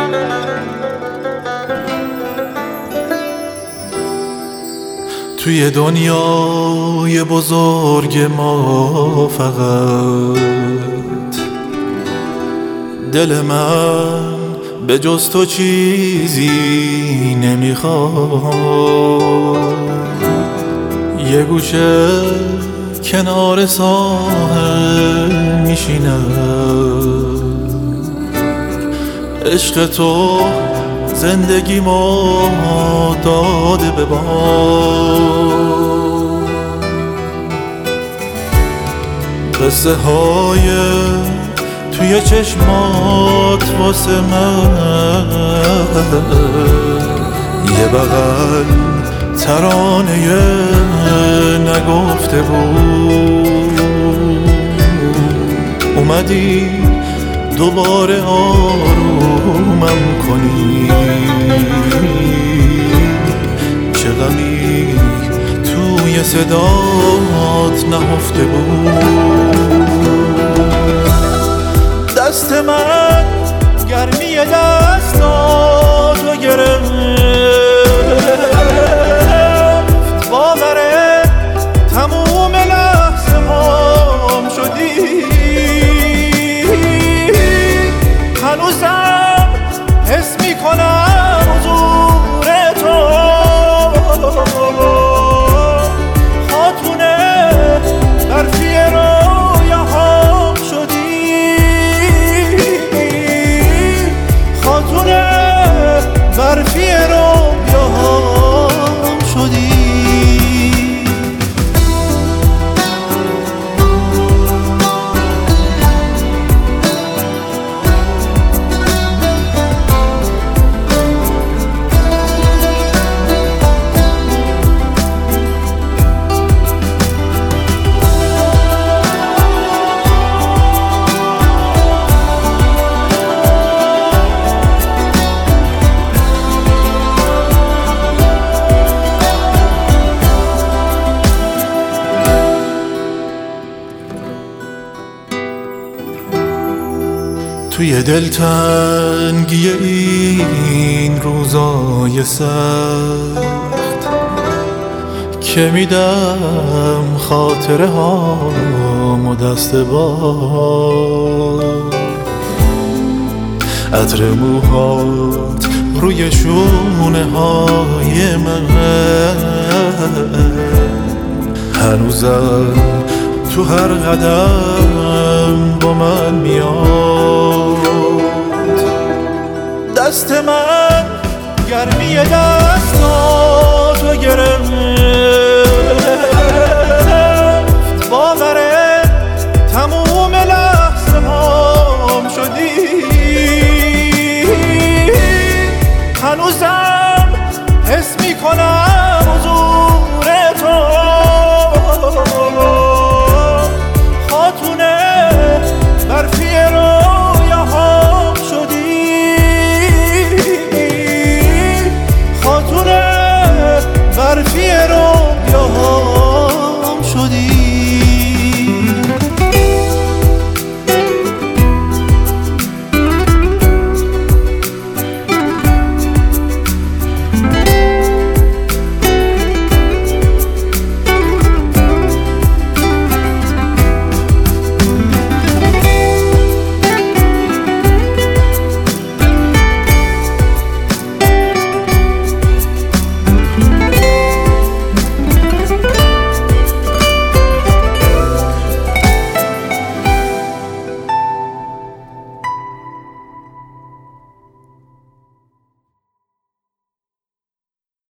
توی دنیای بزرگ ما فقط دل من به جز تو چیزی نمیخواد. یه گوشه کنار ساحل میشینم، عشق تو زندگی ما داده به باد. قصه های توی چشمات واسه من یه بغل ترانه نگفته بود. اومدی دوباره آرومم کنی، چه غمی توی صدات نهفته بود. دست من گرمی دستاتو گرفت، باوره تموم لحظه هام شدی. هنوزم حس میکنم حضور تو، خاتون برفی رویاهام شدی، خاتون برفی رویاهام شدی. توی دلتنگی این روزای سخت که میدم خاطره هامو دست باد. عطر موهات روی شونه های من هنوزم تو هر قدم با من میاد. دست من گرمی